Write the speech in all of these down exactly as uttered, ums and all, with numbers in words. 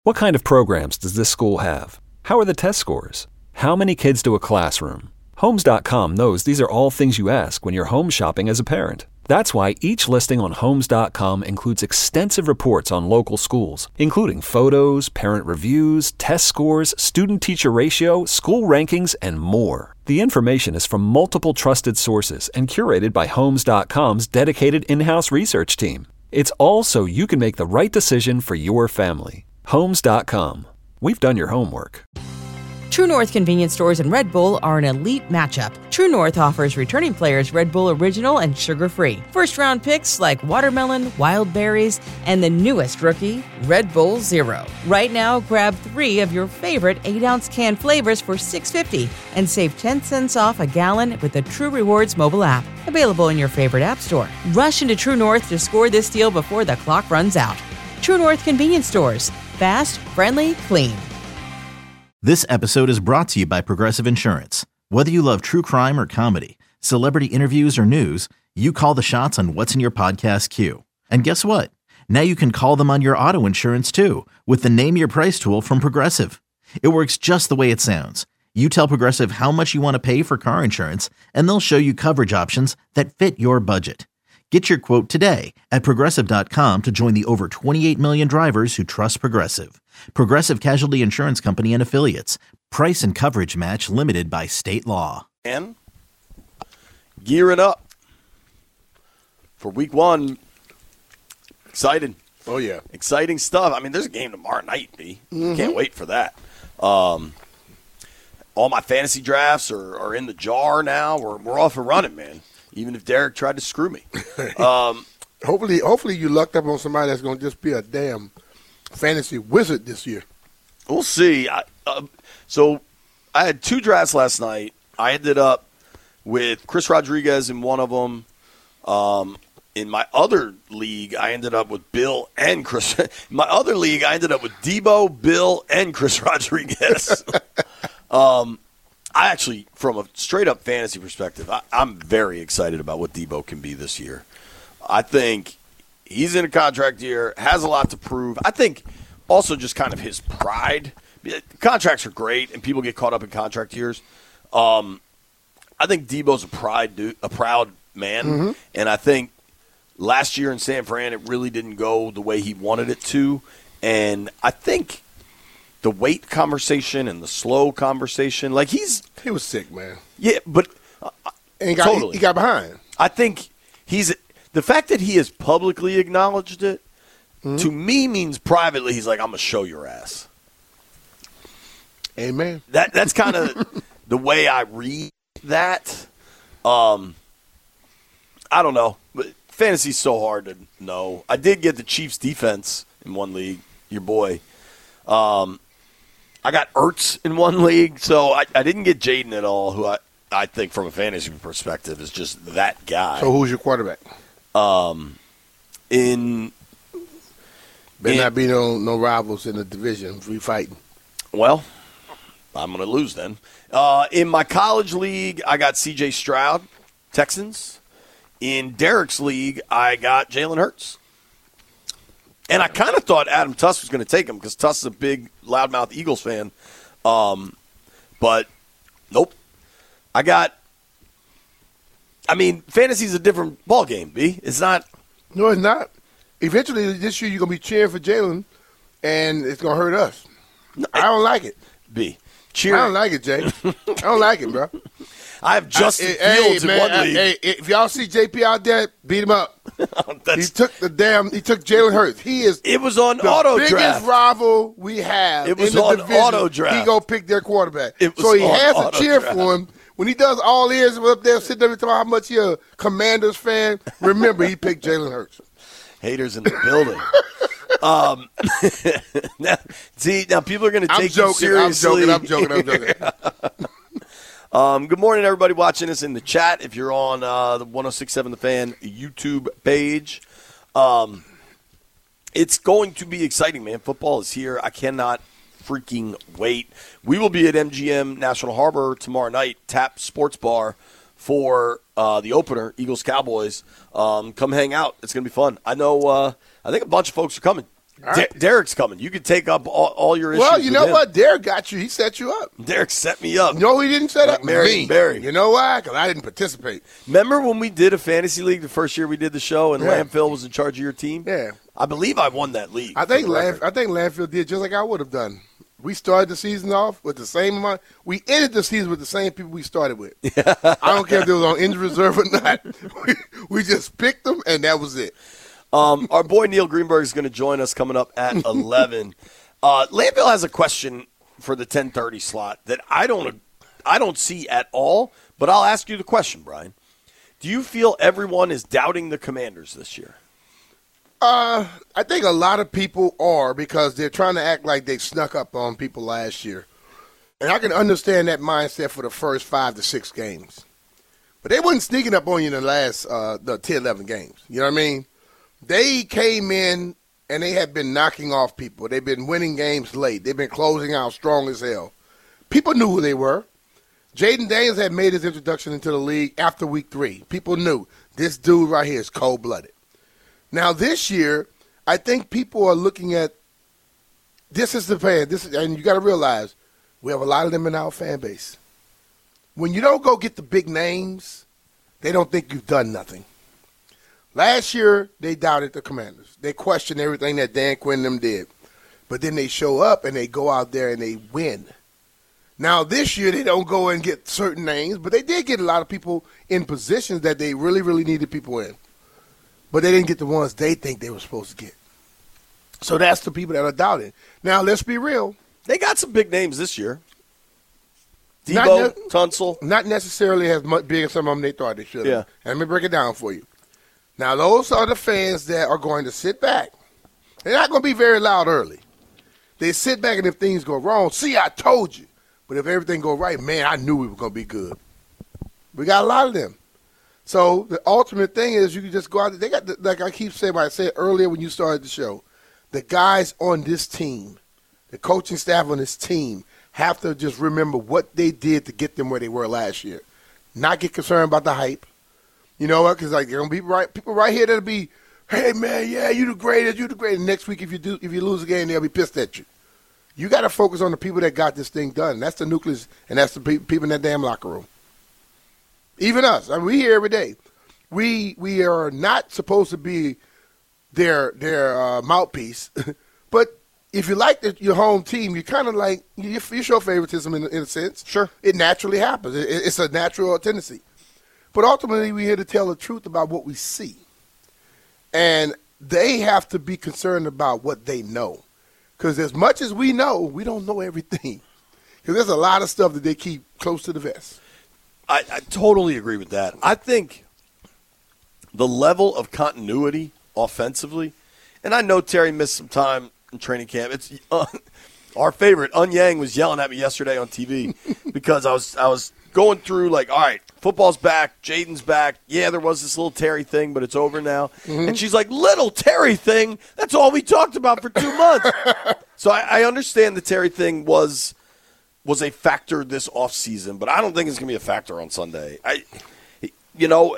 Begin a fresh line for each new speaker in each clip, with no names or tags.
What kind of programs does this school have? How are the test scores? How many kids do a classroom? Homes dot com knows these are all things you ask when you're home shopping as a parent. That's why each listing on Homes dot com includes extensive reports on local schools, including photos, parent reviews, test scores, student-teacher ratio, school rankings, and more. The information is from multiple trusted sources and curated by Homes dot com's dedicated in-house research team. It's all so you can make the right decision for your family. Homes dot com. We've done your homework.
True North convenience stores and Red Bull are an elite matchup. True North offers returning players Red Bull Original and sugar-free. First-round picks like watermelon, wild berries, and the newest rookie, Red Bull Zero. Right now, grab three of your favorite eight-ounce can flavors for six dollars and fifty cents and save ten cents off a gallon with the True Rewards mobile app. Available in your favorite app store. Rush into True North to score this deal before the clock runs out. True North convenience stores. Fast, friendly, clean.
This episode is brought to you by Progressive Insurance. Whether you love true crime or comedy, celebrity interviews or news, you call the shots on what's in your podcast queue. And guess what? Now you can call them on your auto insurance too with the Name Your Price tool from Progressive. It works just the way it sounds. You tell Progressive how much you want to pay for car insurance, and they'll show you coverage options that fit your budget. Get your quote today at Progressive dot com to join the over twenty-eight million drivers who trust Progressive. Progressive Casualty Insurance Company and Affiliates. Price and coverage match limited by state law.
And gearing up for week one. Excited.
Oh, yeah.
Exciting stuff. I mean, there's a game tomorrow night, B.
Mm-hmm.
Can't wait for that. Um, all my fantasy drafts are, are in the jar now. We're, we're off and running, man. Even if Derek tried to screw me. Um,
hopefully, hopefully you lucked up on somebody that's going to just be a damn fantasy wizard this year.
We'll see. I, uh, so I had two drafts last night. I ended up with Chris Rodriguez in one of them. Um, in my other league, I ended up with Bill and Chris. In my other league, I ended up with Debo, Bill, and Chris Rodriguez. um, I actually, from a straight-up fantasy perspective, I, I'm very excited about what Debo can be this year. I think he's in a contract year, has a lot to prove. I think also just kind of his pride. Contracts are great, and people get caught up in contract years. Um, I think Debo's a pride, dude, a proud man, mm-hmm. and I think last year in San Fran, it really didn't go the way he wanted it to, and I think the weight conversation and the slow conversation, like he's
he was sick, man.
Yeah, but uh,
and he got,
totally,
he, he got behind.
I think he's the fact that he has publicly acknowledged it mm-hmm. to me means privately he's like, I'm gonna show your ass.
Amen.
That that's kind of the way I read that. Um, I don't know, but fantasy's so hard to know. I did get the Chiefs defense in one league, your boy. Um. I got Ertz in one league, so I, I didn't get Jaden at all, who I, I think from a fantasy perspective is just that guy.
So who's your quarterback?
Um, in
Better
in,
not be no, no rivals in the division if we fighting.
Well, I'm going to lose then. Uh, in my college league, I got C J Stroud, Texans. In Derek's league, I got Jalen Hurts. And I kind of thought Adam Tuss was going to take him because Tuss is a big loudmouth Eagles fan. Um, but nope. I got – I mean, fantasy's a different ballgame, B. It's not –
No, it's not. Eventually this year you're going to be cheering for Jalen, and it's going to hurt us. No, I don't like it.
B. Cheer.
I don't like it, Jay. I don't like it, bro.
I have Justin
I,
Fields
hey, man,
in one
I,
league.
Hey, if y'all see J P out there, beat him up. he took the damn. He took Jalen Hurts. He is.
It was on
the
auto
biggest
draft.
rival we have.
It was
in the
on
division.
auto draft.
He go pick their quarterback.
It was
so he
on
has
auto
to cheer
draft.
for him when he does all ears up there sitting there talking about how much he a Commanders fan. Remember, he picked Jalen Hurts.
Haters in the building. um, now, see, now people are going to take
I'm joking,
you seriously.
I'm joking. I'm joking. I'm joking.
um, good morning, everybody watching us in the chat. If you're on uh, the one oh six point seven The Fan YouTube page, um, it's going to be exciting, man. Football is here. I cannot freaking wait. We will be at M G M National Harbor tomorrow night, Tap Sports Bar, for uh, the opener, Eagles Cowboys. Um, come hang out. It's going to be fun. I know. Uh, I think a bunch of folks are coming.
All right.
De- Derek's coming. You can take up all, all your issues.
Well, you
with
know
him.
what? Derek got you. He set you up.
Derek set me up.
You know who he didn't set
Like
up?
Mary
Me.
and Barry.
You know why? Because I didn't participate.
Remember when we did a fantasy league the first year we did the show and
Yeah.
Landfill was in charge of your team?
Yeah.
I believe I won that league.
I think
for the
Land,
record.
I think Landfill did just like I would have done. We started the season off with the same amount. We ended the season with the same people we started with. I don't care if they was on injury reserve or not. We, we just picked them, and that was it.
Um, our boy Neil Greenberg is going to join us coming up at eleven. Uh, Landfill has a question for the ten thirty slot that I don't, I don't see at all. But I'll ask you the question, Brian. Do you feel everyone is doubting the Commanders this year?
Uh, I think a lot of people are because they're trying to act like they snuck up on people last year. And I can understand that mindset for the first five to six games. But they wasn't sneaking up on you in the last uh, the ten, eleven games. You know what I mean? They came in and they have been knocking off people. They've been winning games late. They've been closing out strong as hell. People knew who they were. Jaden Daniels had made his introduction into the league after week three. People knew this dude right here is cold-blooded. Now, this year, I think people are looking at this is the fan. This is, and you got to realize we have a lot of them in our fan base. When you don't go get the big names, they don't think you've done nothing. Last year, they doubted the Commanders. They questioned everything that Dan Quinn and them did. But then they show up and they go out there and they win. Now, this year, they don't go and get certain names, but they did get a lot of people in positions that they really, really needed people in. But they didn't get the ones they think they were supposed to get. So that's the people that are doubting. Now, let's be real.
They got some big names this year.
Not
Debo,
ne-
Tunsil.
Not necessarily as much big as some of them they thought they should have.
Yeah.
And let me break it down for you. Now, those are the fans that are going to sit back. They're not going to be very loud early. They sit back, and if things go wrong, see, I told you. But if everything go right, man, I knew we were going to be good. We got a lot of them. So the ultimate thing is you can just go out there. They got, the, like I keep saying, what I said earlier when you started the show, the guys on this team, the coaching staff on this team, have to just remember what they did to get them where they were last year. Not get concerned about the hype. You know what? Because like there are gonna be right people right here that'll be, hey man, yeah, you the greatest, you the greatest. Next week if you do if you lose a game, they'll be pissed at you. You got to focus on the people that got this thing done. That's the nucleus, and that's the pe- people in that damn locker room. Even us. I mean, we here every day. We we are not supposed to be their their uh, mouthpiece, but if you like the, your home team, you kind of like you, you show favoritism in, in a sense.
Sure,
it naturally happens. It, it's a natural tendency. But ultimately, we're here to tell the truth about what we see, and they have to be concerned about what they know, because as much as we know, we don't know everything. Because there's a lot of stuff that they keep close to the vest.
I, I totally agree with that. I think the level of continuity offensively, and I know Terry missed some time in training camp. It's uh, our favorite. Un Yang was yelling at me yesterday on T V because I was I was going through like, all right, football's back, Jaden's back. Yeah, there was this little Terry thing, but it's over now. Mm-hmm. And she's like, little Terry thing? That's all we talked about for two months. So I, I understand the Terry thing was was a factor this offseason, but I don't think it's going to be a factor on Sunday. I, you know,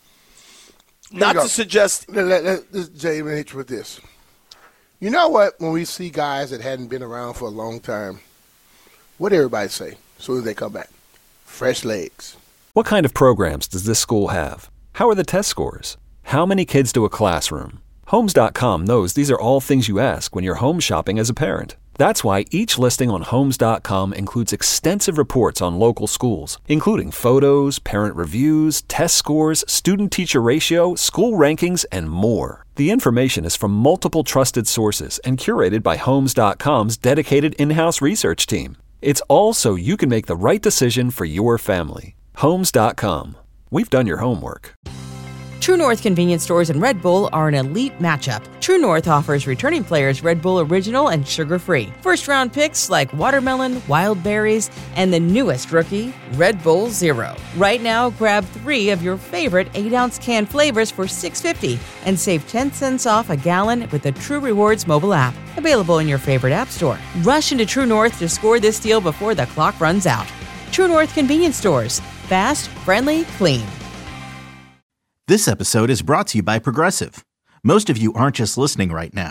not to suggest.
Let, let, let, this, Jay, let me hit you with this. You know what? When we see guys that hadn't been around for a long time, what do everybody say as soon as they come back? Fresh legs.
What kind of programs does this school have? How are the test scores? How many kids to a classroom? Homes dot com knows these are all things you ask when you're home shopping as a parent. That's why each listing on Homes dot com includes extensive reports on local schools, including photos, parent reviews, test scores, student-teacher ratio, school rankings, and more. The information is from multiple trusted sources and curated by Homes dot com's dedicated in-house research team. It's all so you can make the right decision for your family. Homes dot com. We've done your homework.
True North convenience stores and Red Bull are an elite matchup. True North offers returning players Red Bull Original and sugar-free. First-round picks like watermelon, wild berries, and the newest rookie, Red Bull Zero. Right now, grab three of your favorite eight-ounce can flavors for six dollars and fifty cents and save ten cents off a gallon with the True Rewards mobile app. Available in your favorite app store. Rush into True North to score this deal before the clock runs out. True North convenience stores. Fast, friendly, clean.
This episode is brought to you by Progressive. Most of you aren't just listening right now.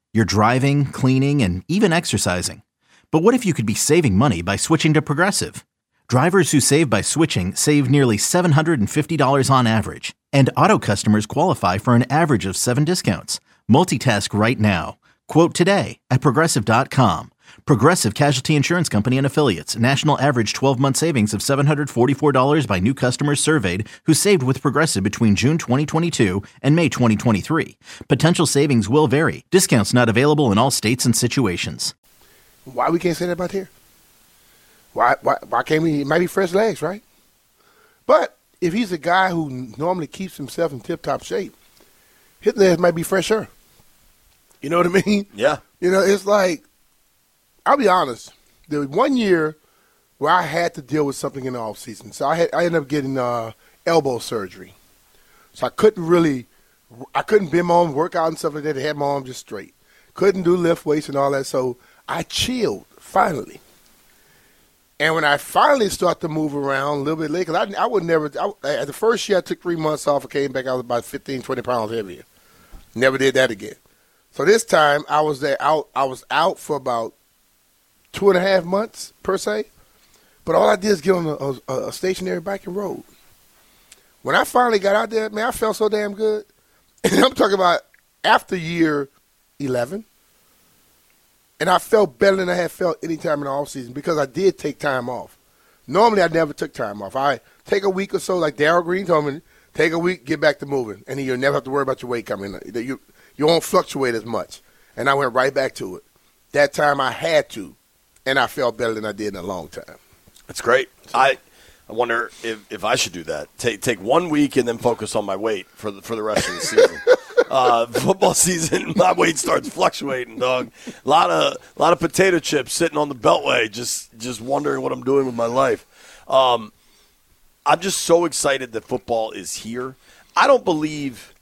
You're driving, cleaning, and even exercising. But what if you could be saving money by switching to Progressive? Drivers who save by switching save nearly seven hundred fifty dollars on average, and auto customers qualify for an average of seven discounts. Multitask right now. Quote today at Progressive dot com. Progressive Casualty Insurance Company and Affiliates. National average twelve-month savings of seven hundred forty-four dollars by new customers surveyed who saved with Progressive between June twenty twenty-two and May twenty twenty-three. Potential savings will vary. Discounts not available in all states and situations.
Why we can't say that about here? Why, why, why can't we? It might be fresh legs, right? But if he's a guy who normally keeps himself in tip-top shape, his legs might be fresher. You know what I mean?
Yeah.
You know, it's like, I'll be honest. There was one year where I had to deal with something in the offseason. So I had I ended up getting uh, elbow surgery. So I couldn't really, I couldn't bend my arm, work out and stuff like that. I had my arm just straight. Couldn't do lift weights and all that. So I chilled, finally. And when I finally started to move around a little bit later, because I, I would never, I, the first year I took three months off, I came back, I was about fifteen, twenty pounds heavier. Never did that again. So this time I was there out, I was out for about two and a half months per se. But all I did is get on a, a, a stationary bike and rode. When I finally got out there, man, I felt so damn good. And I'm talking about after year eleven. And I felt better than I had felt any time in the offseason because I did take time off. Normally, I never took time off. I take a week or so, like Darryl Green told me, take a week, get back to moving. And you'll never have to worry about your weight coming. You, you won't fluctuate as much. And I went right back to it. That time I had to, and I felt better than I did in a long time.
That's great. I I wonder if, if I should do that. Take take one week and then focus on my weight for the, for the rest of the season. Uh, football season, my weight starts fluctuating, dog. A lot of a lot of potato chips sitting on the beltway, just just wondering what I'm doing with my life. Um, I'm just so excited that football is here. I don't believe,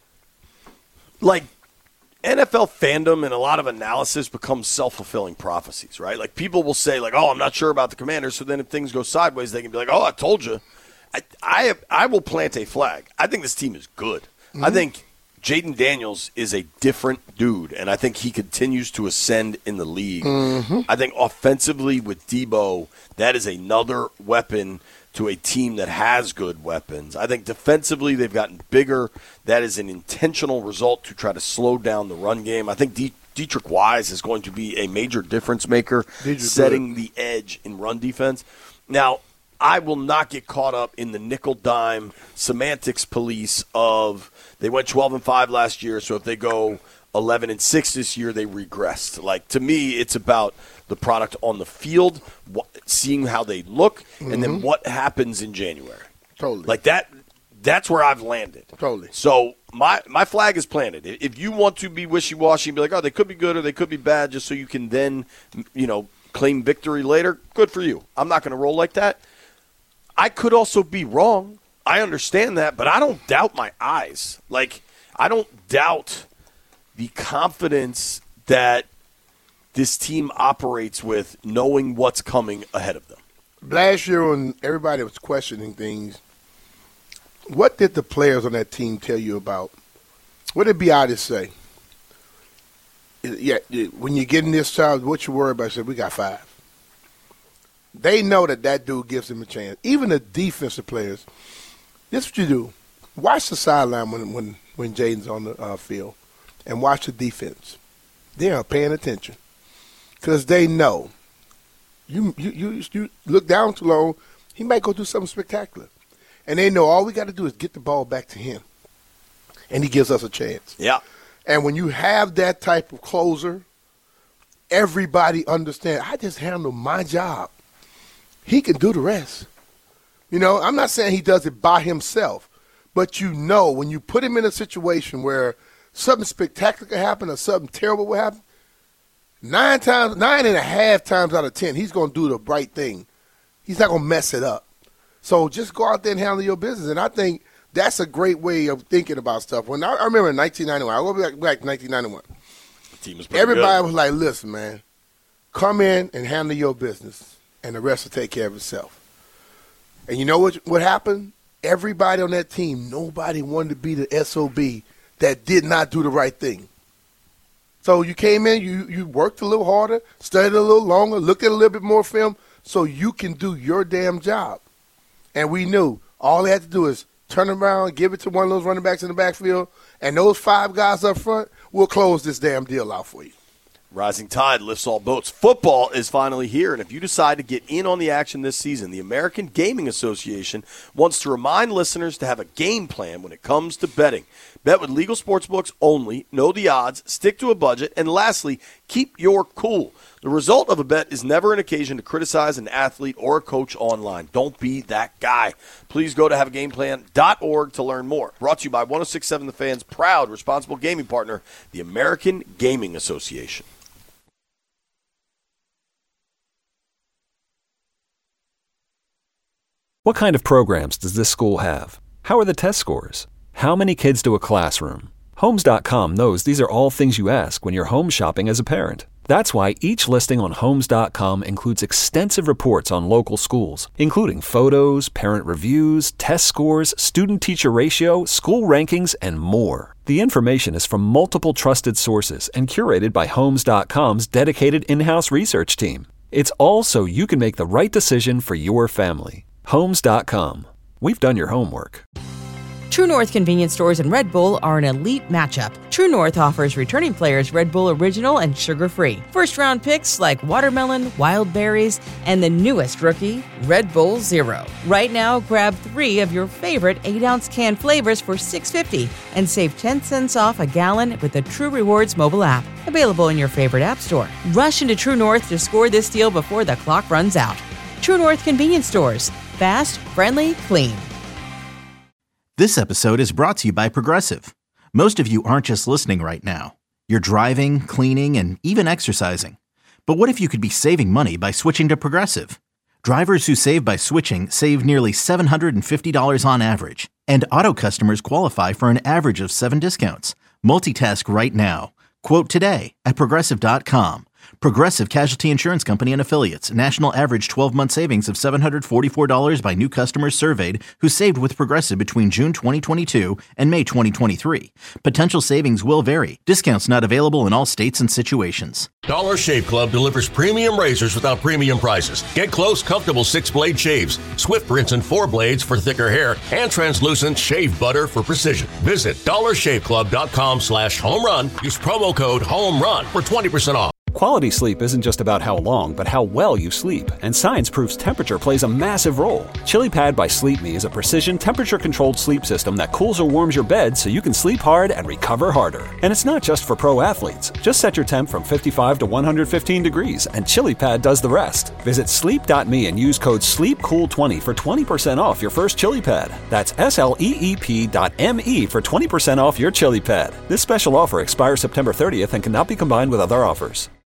like, N F L fandom and a lot of analysis becomes self-fulfilling prophecies, right? Like, people will say, like, oh, I'm not sure about the Commanders, so then if things go sideways, they can be like, oh, I told you. I I, I will plant a flag. I think this team is good. Mm-hmm. I think Jaden Daniels is a different dude, and I think he continues to ascend in the league. Mm-hmm. I think offensively with Debo, that is another weapon to a team that has good weapons. I think defensively they've gotten bigger. That is an intentional result to try to slow down the run game. I think D- Dietrich Wise is going to be a major difference maker, Dietrich setting good. the edge in run defense. Now, I will not get caught up in the nickel-dime semantics police of they went twelve and five last year, so if they go eleven and six this year, they regressed. Like, to me, it's about the product on the field, wh- seeing how they look, mm-hmm. and then what happens in January.
Totally.
Like, that. That's where I've landed.
Totally.
So my my flag is planted. If you want to be wishy-washy and be like, oh, they could be good or they could be bad, just so you can then, you know, claim victory later, good for you. I'm not going to roll like that. I could also be wrong. I understand that, but I don't doubt my eyes. Like, I don't doubt the confidence that this team operates with, knowing what's coming ahead of them.
Last year when everybody was questioning things, what did the players on that team tell you about? What did Biadasz say? Yeah, when you're getting this child, what you worry about? I said, we got five. They know that that dude gives them a chance. Even the defensive players, this is what you do. Watch the sideline when when, when Jaden's on the uh, field and watch the defense. They are paying attention because they know. You, you, you, you look down too long, he might go do something spectacular. And they know all we got to do is get the ball back to him, and he gives us a chance.
Yeah.
And when you have that type of closer, everybody understands, I just handle my job. He can do the rest. You know, I'm not saying he does it by himself, but you know when you put him in a situation where something spectacular can happen or something terrible will happen, nine times, nine and a half times out of ten, he's going to do the right thing. He's not going to mess it up. So just go out there and handle your business. And I think that's a great way of thinking about stuff. When I, I remember in nineteen ninety-one, I go back, back to nineteen ninety-one.
The team was
Everybody
good.
was like, listen, man, come in and handle your business, and the rest will take care of itself. And you know what, what happened? Everybody on that team, nobody wanted to be the S O B that did not do the right thing. So you came in, you, you worked a little harder, studied a little longer, looked at a little bit more film so you can do your damn job. And we knew all they had to do is turn around, give it to one of those running backs in the backfield, and those five guys up front will close this damn deal out for you.
Rising tide lifts all boats. Football is finally here, and if you decide to get in on the action this season, the American Gaming Association wants to remind listeners to have a game plan when it comes to betting. Bet with legal sportsbooks only, know the odds, stick to a budget, and lastly, keep your cool. The result of a bet is never an occasion to criticize an athlete or a coach online. Don't be that guy. Please go to have a game plan dot org to learn more. Brought to you by one oh six point seven The Fan's proud responsible gaming partner, the American Gaming Association.
What kind of programs does this school have? How are the test scores? How many kids do a classroom? Homes dot com knows these are all things you ask when you're home shopping as a parent. That's why each listing on Homes dot com includes extensive reports on local schools, including photos, parent reviews, test scores, student-teacher ratio, school rankings, and more. The information is from multiple trusted sources and curated by Homes dot com's dedicated in-house research team. It's all so you can make the right decision for your family. Homes dot com. We've done your homework.
True North convenience stores and Red Bull are an elite matchup. True North offers returning players Red Bull Original and sugar-free. First-round picks like watermelon, wild berries, and the newest rookie, Red Bull Zero. Right now, grab three of your favorite eight-ounce can flavors for six dollars and fifty cents and save ten cents off a gallon with the True Rewards mobile app. Available in your favorite app store. Rush into True North to score this deal before the clock runs out. True North convenience stores. Fast, friendly, clean.
This episode is brought to you by Progressive. Most of you aren't just listening right now. You're driving, cleaning, and even exercising. But what if you could be saving money by switching to Progressive? Drivers who save by switching save nearly seven hundred fifty dollars on average. And auto customers qualify for an average of seven discounts. Multitask right now. Quote today at Progressive dot com. Progressive Casualty Insurance Company and Affiliates. National average twelve-month savings of seven hundred forty-four dollars by new customers surveyed who saved with Progressive between June twenty twenty-two and May twenty twenty-three. Potential savings will vary. Discounts not available in all states and situations.
Dollar Shave Club delivers premium razors without premium prices. Get close, comfortable six-blade shaves, swift rinse and four blades for thicker hair, and translucent shave butter for precision. Visit dollar shave club dot com slash home run. Use promo code HOMERUN for twenty percent off.
Quality sleep isn't just about how long, but how well you sleep. And science proves temperature plays a massive role. ChiliPad by Sleep Me is a precision temperature-controlled sleep system that cools or warms your bed so you can sleep hard and recover harder. And it's not just for pro athletes. Just set your temp from fifty-five to one hundred fifteen degrees, and ChiliPad does the rest. Visit sleep dot me and use code sleep cool twenty for twenty percent off your first ChiliPad. That's S L E E P dot M E for twenty percent off your ChiliPad. This special offer expires September thirtieth and cannot be combined with other offers.